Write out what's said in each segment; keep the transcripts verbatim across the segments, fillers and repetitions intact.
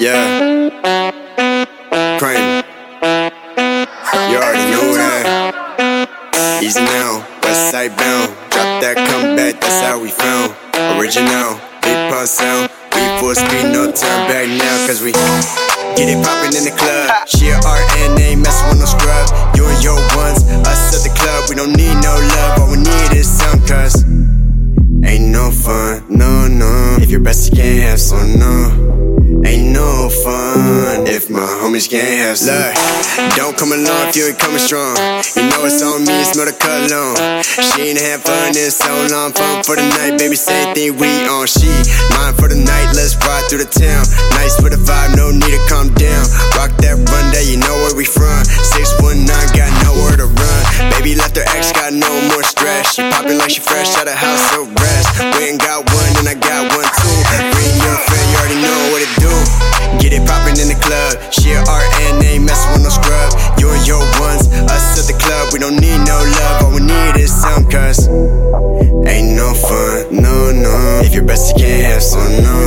Yeah. Kramer. You already know that. Easy now, west side bound. Drop that comeback, that's how we found. Original, big pump sound. We full speed, no turn back now. Cause we get it poppin' in the club. She a art and ain't messin' with no scrub. You and your ones, us at the club. We don't need no love, all we need is some. Cause ain't no fun, no, no. If your bestie can't have some, no. Ain't no fun if my homies can't have some. Look, don't come along if you ain't coming strong. You know it's on me, smell the cologne. She ain't had fun in so long. Fun for the night, baby, same thing we on. She mine for the night, let's ride through the town. Nice with the vibe, no need to calm down. Rock that run there, you know where we from. six one nine, got nowhere to run. Baby left her ex, got no more stress. She poppin' like she fresh out of house arrest. We ain't got one and I got one too. Bring your friend, you already know what it do. Get it poppin' in the club. She a art and ain't messin' with no scrub. You and your ones, us at the club. We don't need no love, all we need is some. Cause ain't no fun, no, no. If your bestie can't have some, no.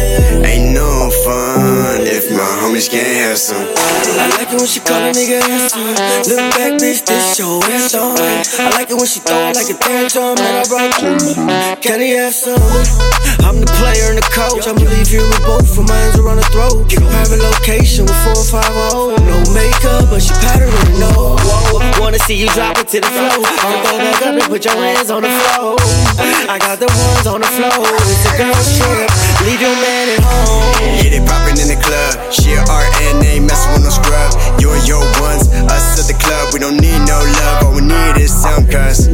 Ain't no fun if my homies can't have some. I like it when she call a nigga handsome. Look back, bitch, this your ass on. I like it when she throw it like a tantrum. Man, I brought can he have some? I'm the player and the coach. I'ma leave here with both of my hands around the throat. Private location with four five oh. No makeup, but she pattern on the nose. Wanna see you drop it to the floor. I'll go back up and put your hands on the floor. I got the ones on the floor. It's a girl's trip. Leave your man at home. Get it poppin' in the club. She a art and ain't messin' with no scrub. You and your ones, us at the club. We don't need no love, all we need is some. Cause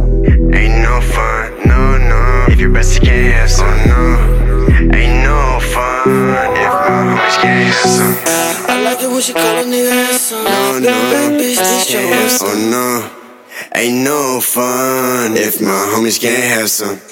ain't no fun, no, no. If your bestie can't have some, no. Ain't no fun if my homies can't have some. I like it when she call a nigga handsome. No, no, bad bitch, this your ass. Oh no, ain't no fun if my homies can't have some.